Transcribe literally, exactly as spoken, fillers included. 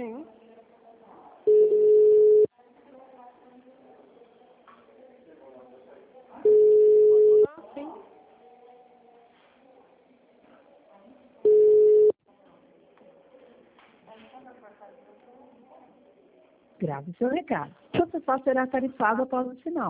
Sim. Sim. Grave seu recado. Sua pessoa será tarifada após o sinal.